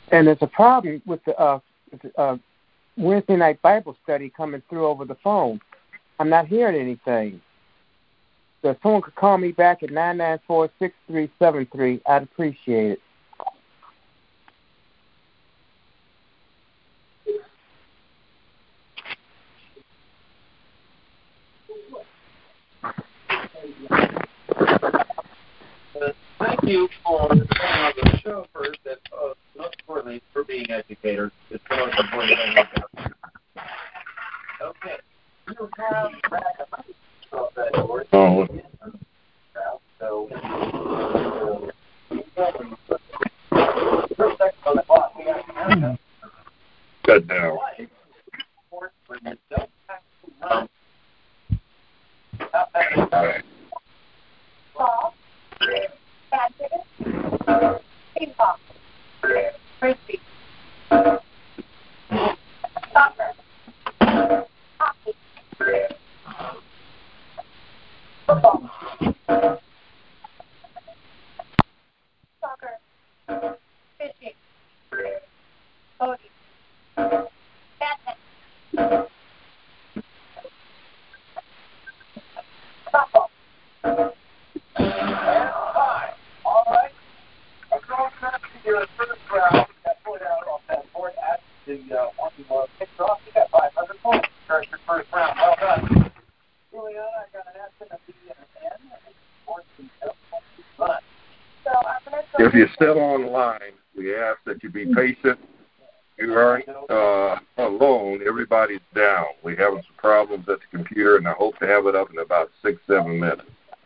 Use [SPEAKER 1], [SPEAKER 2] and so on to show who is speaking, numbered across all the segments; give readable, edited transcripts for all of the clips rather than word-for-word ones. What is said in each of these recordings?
[SPEAKER 1] And there's a problem with the Wednesday night Bible study coming through over the phone. I'm not hearing anything. So if someone could call me back at 994-6373, I'd appreciate it.
[SPEAKER 2] Thank you for coming on the show first, and most importantly, for being educators. It's the most important thing we've got. Okay. You're proud of that, Lord.
[SPEAKER 3] Oh.
[SPEAKER 2] So, first second on the clock, we have
[SPEAKER 3] Cut down. Right.
[SPEAKER 4] Ball, badminton, ping pong, frisbee, soccer, hockey, football, soccer, fishing, boating, badminton, softball.
[SPEAKER 2] All right. Across the first round, that put out on that board at the one who picked off. You got 500 points. Start your first round. Well done. Juliana, I got an S and a B and an N.
[SPEAKER 4] So I'm going to
[SPEAKER 3] If you're still online, we ask that you be patient. You aren't alone. Everybody's down. We're having some problems at the computer, and I hope to have it up in about 6-7 minutes.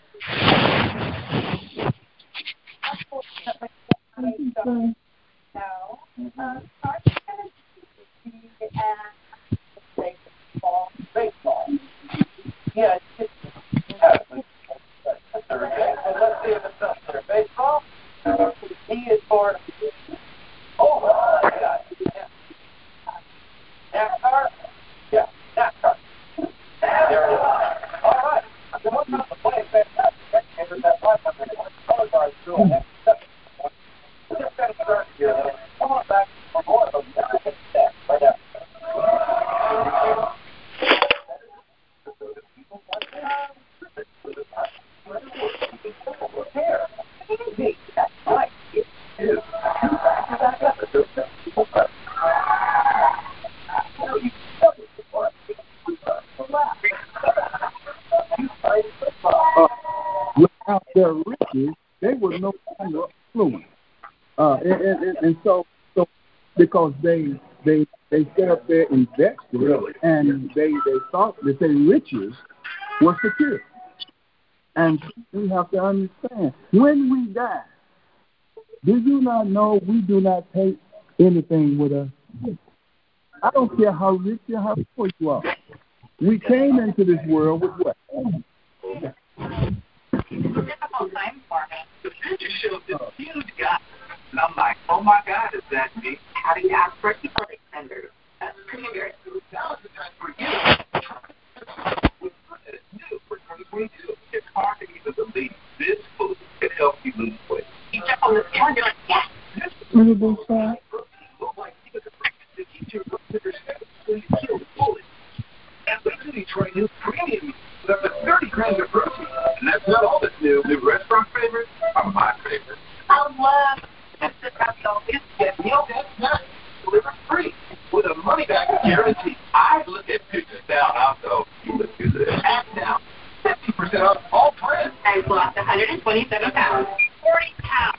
[SPEAKER 2] Baseball. Yeah, it's let's see if it's up there. Baseball. He is for. Oh, yeah. NASCAR. Yeah, NASCAR. There it is. All right. So what's up the play? Fantastic. That 500 color guard school. We're just going to start here. Come on back for more of them. Right now.
[SPEAKER 5] Without their riches, they were no longer affluent. And so because they set up their investors and they thought that their riches were secure. And we have to understand, when we die, do you not know we do not take anything with us? I don't care how rich or how poor you are. We came into this world with what?
[SPEAKER 2] Difficult time for me. The future shows this huge gap. And I'm like, oh my God, is that me? How do you ask for people extenders? That's pretty good. Now is the time for you. It's new for 2022. It's hard to even believe this food can help you lose weight. You jump on the scale and you're like, yes.
[SPEAKER 5] What did they say?
[SPEAKER 2] Look like you get the to keep your blood sugar steady so you feel fully. And literally try new premium with up to 30 grams of protein. And that's not all that's new. The restaurant favorites are my favorites. I love the ravioli. Get meal and snacks delivered free with a money-back guarantee. I look at pictures down. I'll go, look at this. And now, 50% off all brands. I've lost 127 pounds. 40 pounds.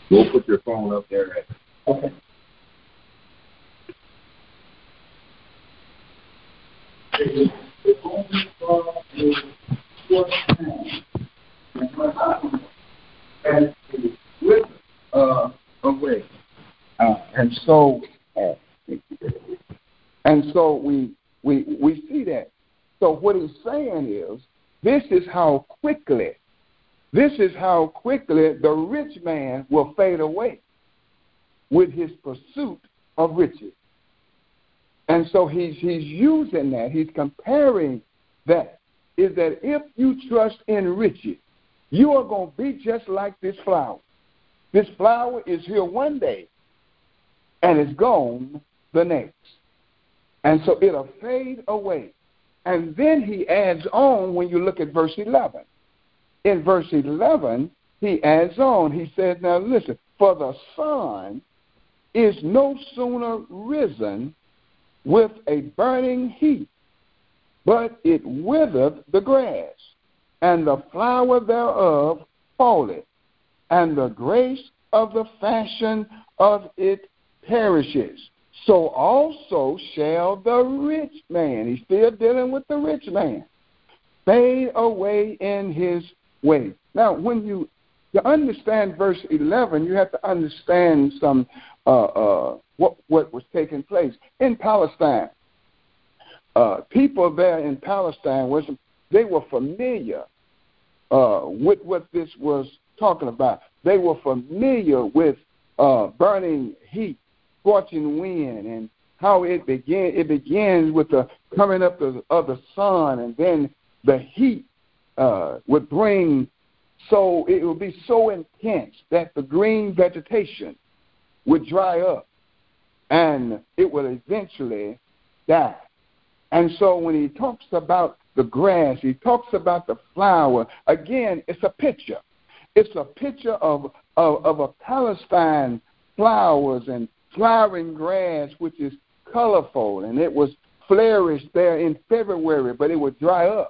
[SPEAKER 3] Go put your phone up there.
[SPEAKER 5] Okay. And with away, and so we see that. So what he's saying is, this is how quickly the rich man will fade away with his pursuit of riches. And so he's using that. He's comparing that. Is that if you trust in riches, you are going to be just like this flower. This flower is here one day and it's gone the next. And so it'll fade away. And then he adds on when you look at verse 11. In verse 11, he adds on. He says, now listen, for the sun is no sooner risen with a burning heat, but it withereth the grass, and the flower thereof falleth, and the grace of the fashion of it perishes. So also shall the rich man, he's still dealing with the rich man, fade away in his way. Now, when you understand verse 11, you have to understand some what was taking place in Palestine. People there in Palestine they were familiar with what this was talking about. They were familiar with burning heat, scorching wind, and how it began. It begins with the coming up of the sun, and then the heat would bring. So it would be so intense that the green vegetation would dry up, and it would eventually die. And so when he talks about the grass, he talks about the flower. Again, it's a picture. It's a picture of a Palestine flowers and flowering grass, which is colorful, and it was flourished there in February, but it would dry up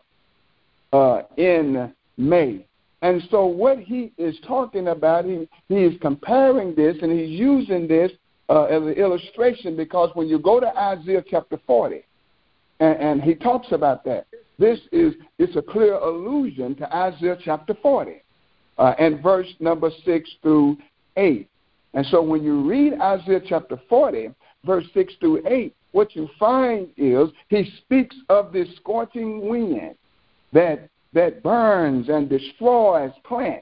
[SPEAKER 5] in May. And so what he is talking about, he is comparing this, and he's using this as an illustration, because when you go to Isaiah chapter 40, and he talks about that, it's a clear allusion to Isaiah chapter 40 and verse number 6 through 8. And so when you read Isaiah chapter 40, verse 6 through 8, what you find is he speaks of this scorching wind that burns and destroys plants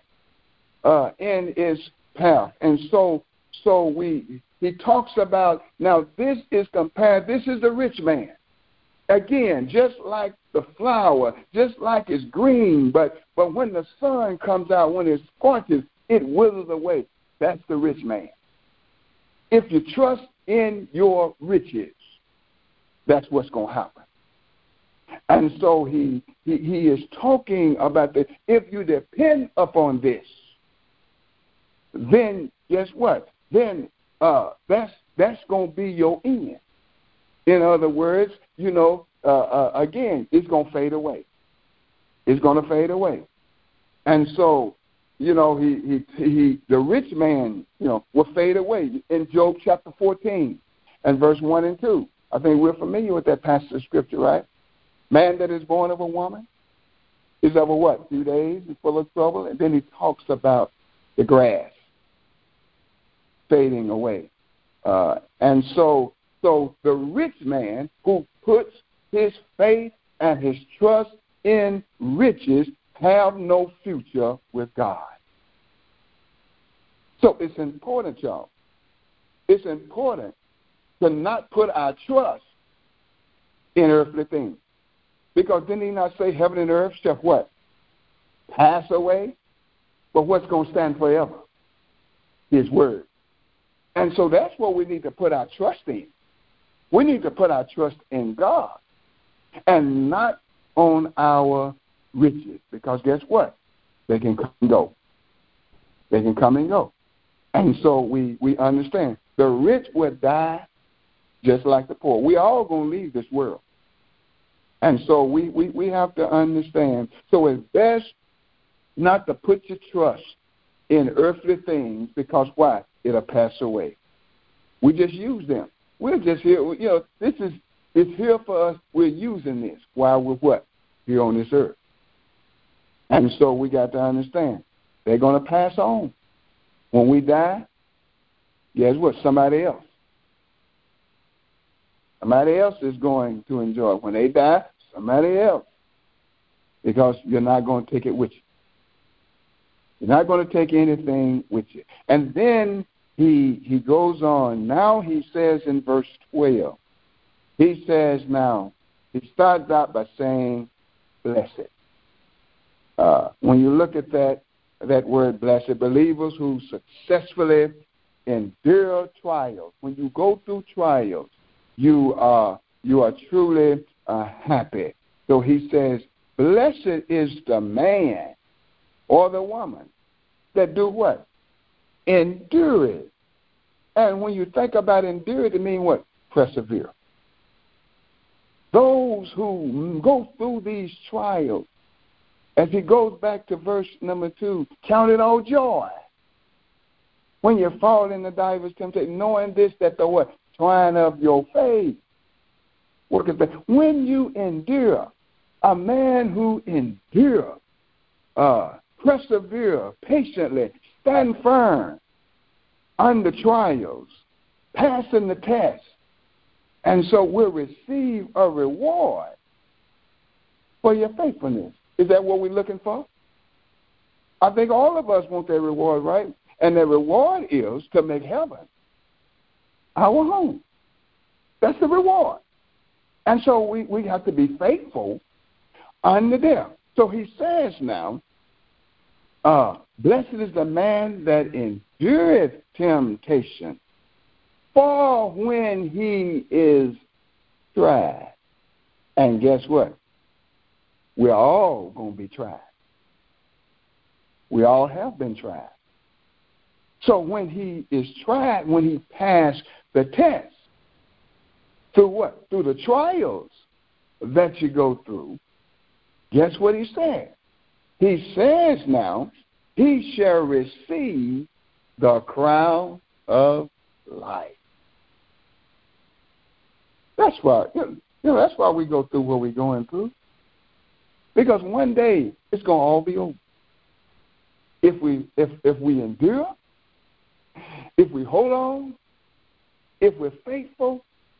[SPEAKER 5] in its path. And so he talks about, now this is compared, this is the rich man. Again, just like the flower, just like it's green, but when the sun comes out, when it scorches, it withers away. That's the rich man. If you trust in your riches, that's what's going to happen. And so he is talking about that. If you depend upon this, then guess what? Then that's going to be your end. In other words, again, it's going to fade away. It's going to fade away. And so, the rich man, will fade away. In Job chapter 14 and verse 1 and 2, I think we're familiar with that passage of scripture, right? Man that is born of a woman is of a what? 2 days and full of trouble. And then he talks about the grass fading away. And so the rich man who puts his faith and his trust in riches have no future with God. So it's important, y'all. It's important to not put our trust in earthly things. Because didn't he not say heaven and earth shall what? Pass away? But what's going to stand forever? His word. And so that's what we need to put our trust in. We need to put our trust in God and not on our riches. Because guess what? They can come and go. They can come and go. And so we understand. The rich will die just like the poor. We all going to leave this world. And so we have to understand. So it's best not to put your trust in earthly things, because why? It'll pass away. We just use them. We're just here. It's here for us. We're using this while we're what? Here on this earth. And so we got to understand, they're going to pass on. When we die, guess what? Somebody else is going to enjoy it. When they die, somebody else. Because you're not going to take it with you. You're not going to take anything with you. And then he goes on. Now he says in verse 12, he says now, he starts out by saying, blessed. When you look at that word blessed, believers who successfully endure trials. When you go through trials, you are truly happy. So he says, blessed is the man or the woman that do what? Endure it. And when you think about endure it means what? Persevere. Those who go through these trials, as he goes back to verse number 2, count it all joy when you fall into divers temptation, knowing this, that the what? Trying of your faith. When you endure, a man who endure, persevere patiently, stand firm under trials, passing the test, and so will receive a reward for your faithfulness. Is that what we're looking for? I think all of us want that reward, right? And the reward is to make heaven our home. That's the reward. And so we have to be faithful unto death. So he says now, blessed is the man that endureth temptation, for when he is tried. And guess what? We're all going to be tried. We all have been tried. So when he is tried, when he passed the test, through what? Through the trials that you go through, guess what he said? He says now, he shall receive the crown of life. That's why, that's why we go through what we're going through. Because one day it's going to all be over. If we endure, if we hold on, if we're faithful,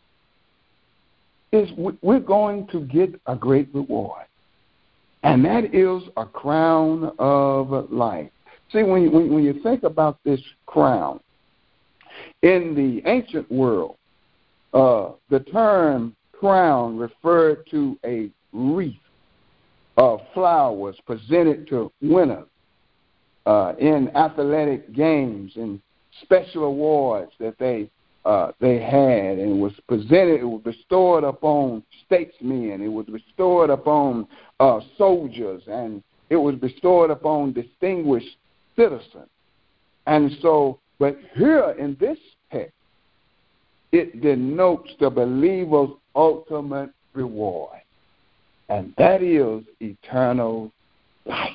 [SPEAKER 5] we're going to get a great reward. And that is a crown of life. See, when you think about this crown, in the ancient world, the term crown referred to a wreath of flowers presented to winners in athletic games and special awards that they had, and it was presented. It was bestowed upon statesmen. It was bestowed upon soldiers, and it was bestowed upon distinguished citizens. And so, but here in this text, it denotes the believer's ultimate reward, and that is eternal life.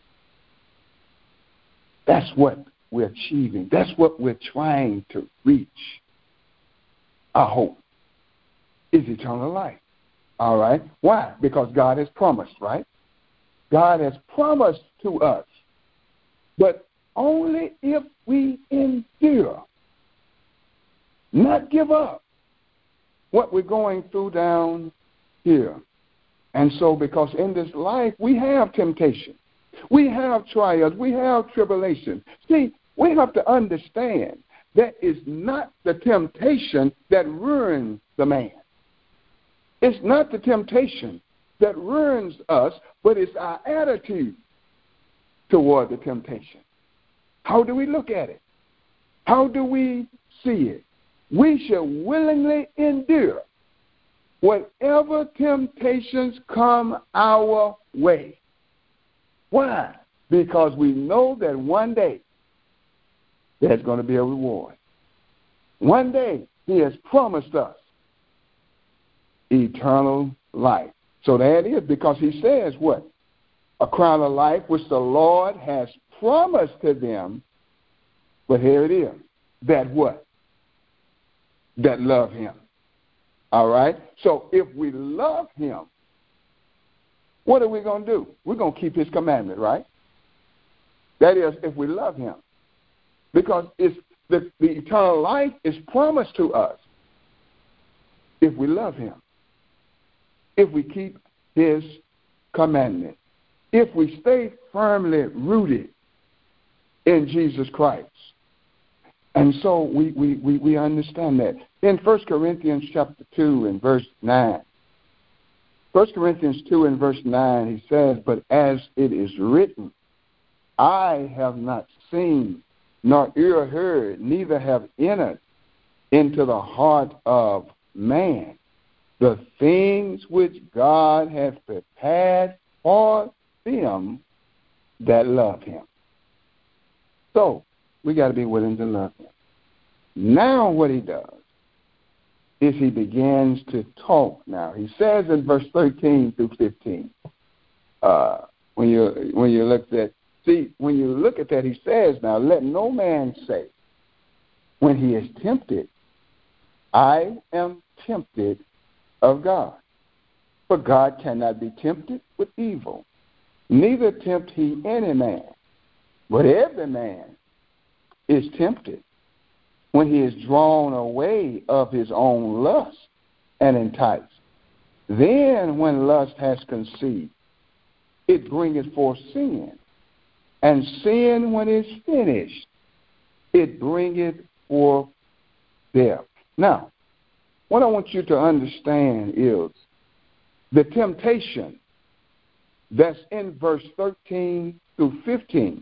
[SPEAKER 5] That's what we're achieving. That's what we're trying to reach. Our hope is eternal life. All right? Why? Because God has promised, right? God has promised to us, but only if we endure, not give up what we're going through down here. And so, because in this life we have temptation, we have trials, we have tribulation. See, we have to understand that it's not the temptation that ruins the man. It's not the temptation that ruins us, but it's our attitude toward the temptation. How do we look at it? How do we see it? We shall willingly endure whatever temptations come our way. Why? Because we know that one day there's going to be a reward. One day he has promised us eternal life. So that is because he says what? a crown of life which the Lord has promised to them. But here it is. That what? That love him. All right? So if we love him, what are we going to do? We're going to keep his commandment, right? That is, if we love him. Because it's the eternal life is promised to us if we love him, if we keep his commandment, if we stay firmly rooted in Jesus Christ. And so we understand that. In 1 Corinthians chapter 2 and verse 9, 1 Corinthians 2 and verse 9, he says, but as it is written, I have not seen, nor ear heard, neither have entered into the heart of man the things which God hath prepared for them that love him. So, we got to be willing to love him. Now what he does is he begins to talk now. He says in verse 13 through 15, when you look at that, he says, now let no man say, when he is tempted, I am tempted of God. For God cannot be tempted with evil, neither tempt he any man. But every man is tempted when he is drawn away of his own lust and enticed. Then when lust has conceived, it bringeth forth sin. And sin, when it's finished, it bringeth forth death. Now, what I want you to understand is the temptation that's in verse 13 through 15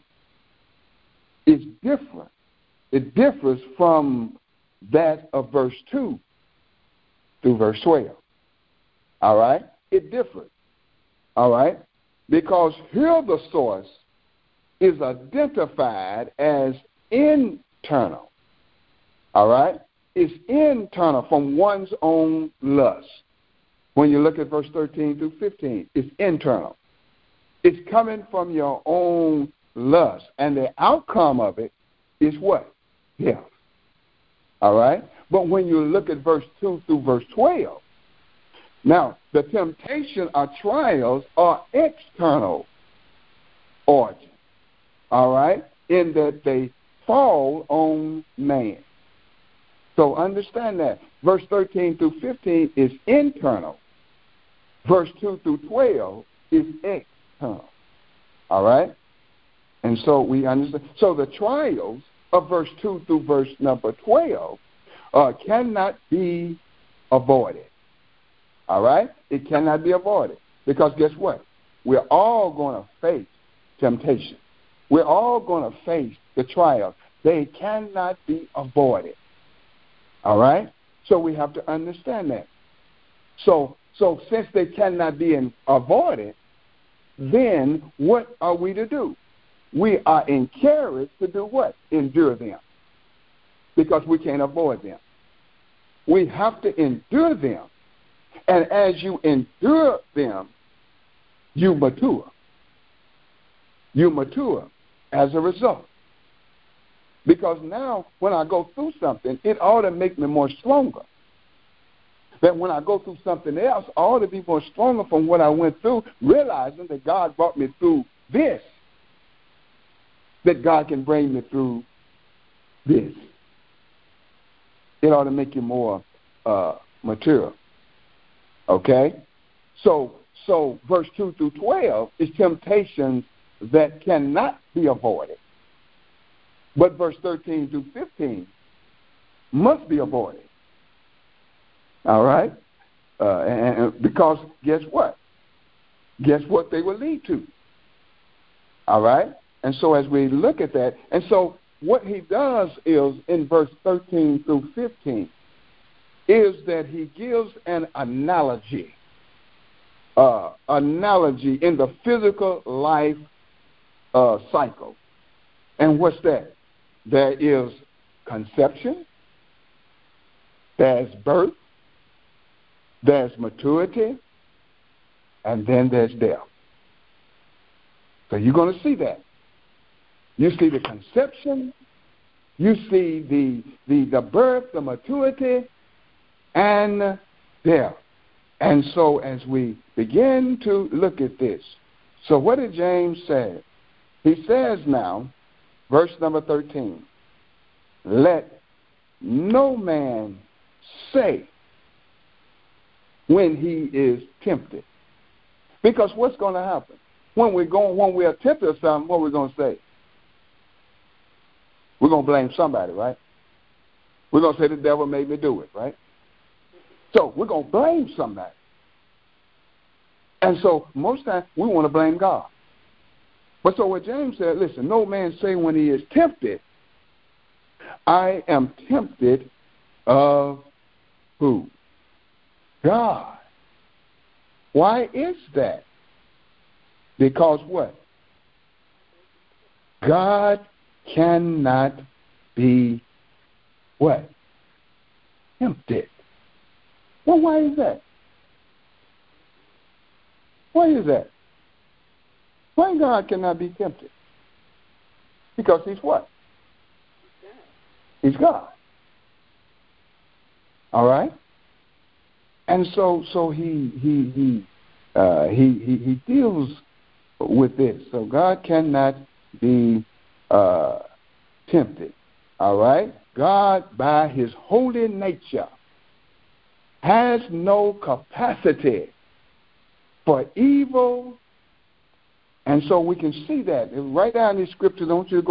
[SPEAKER 5] is different. It differs from that of verse 2 through verse 12. All right? It differs. All right? Because here the source is identified as internal. All right? It's internal from one's own lust. When you look at verse 13 through 15, it's internal. It's coming from your own lust. And the outcome of it is what? Death. All right? But when you look at verse 2 through verse 12, now, the temptation or trials are external origin. All right? In that they fall on man. So understand that. Verse 13 through 15 is internal. Verse 2 through 12 is external. All right? And so we understand. So the trials of verse 2 through verse number 12 cannot be avoided. All right? It cannot be avoided. Because guess what? We're all going to face temptation. We're all going to face the trials. They cannot be avoided. All right? So we have to understand that. So since they cannot be avoided, then what are we to do? We are encouraged to do what? Endure them. Because we can't avoid them. We have to endure them. And as you endure them, you mature. You mature as a result. Because now, when I go through something, it ought to make me more stronger. That when I go through something else, I ought to be more stronger from what I went through, realizing that God brought me through this. That God can bring me through this. It ought to make you more mature. Okay? So verse 2 through 12 is temptations that cannot be avoided. But verse 13 through 15 must be avoided. All right? And because guess what? Guess what they will lead to? All right? And so as we look at that, and so what he does is in verse 13 through 15 is that he gives an analogy in the physical life cycle. And what's that? There is conception, there's birth, there's maturity, and then there's death. So you're going to see that. You see the conception. You see the birth, the maturity, and death. And so as we begin to look at this, so what did James say? He says now, verse number 13, let no man say when he is tempted. Because what's going to happen? When we're tempted or something, what are we going to say? We're going to blame somebody, right? We're going to say the devil made me do it, right? So we're going to blame somebody. And so most times we want to blame God. But so what James said, listen, no man say when he is tempted, I am tempted of who? God. Why is that? Because what? God cannot be what? Tempted. Well, why is that? Why is that? Why God cannot be tempted? Because he's what? He's God. All right? And so he deals with this. So God cannot be tempted. All right? God, by his holy nature, has no capacity for evil. And so we can see that. Right down in these scriptures, I want you to go